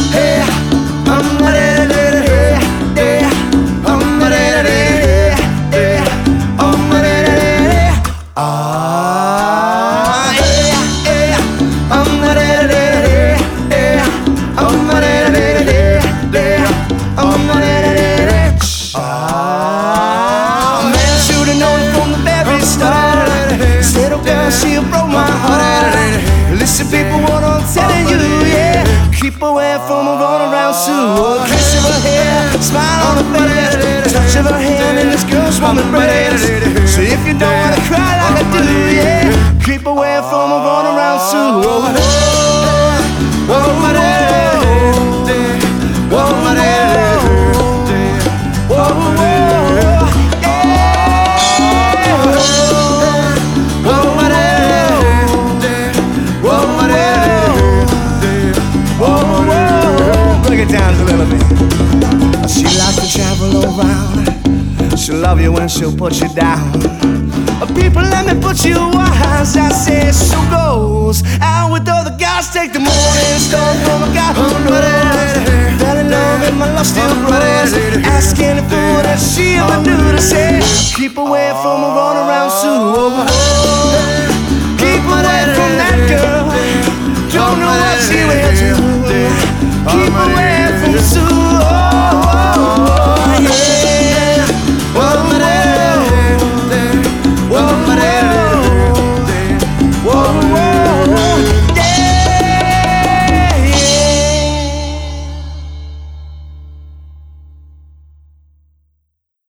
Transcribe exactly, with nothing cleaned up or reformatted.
hey, um, hey, hey, hey, um, hey, hey, hey, um, hey, hey, ah, hey, hey, um, hey, hey, hey, um, hey, hey, hey, um, hey, hey, ah, man, should've known from the very start. Little girl, she broke my heart. Listen, people, what I'm telling you, yeah. Keep away from her, run around Sue. Kiss of her hair, smile on her face, touch of her hand in this girl's warm embrace. So if you don't wanna cry like I do, yeah, keep away from her, run around Sue. Whoa, whoa, whoa, whoa, down a little bit. She likes to travel around. She'll love you when she'll put you down. People, let me put you wise. I say so goes. Out with all the guys, take the morning stone from a guy who knows. Fell in love and my love still grows. Asking for what she ever do to say. Keep away from a run around Sue.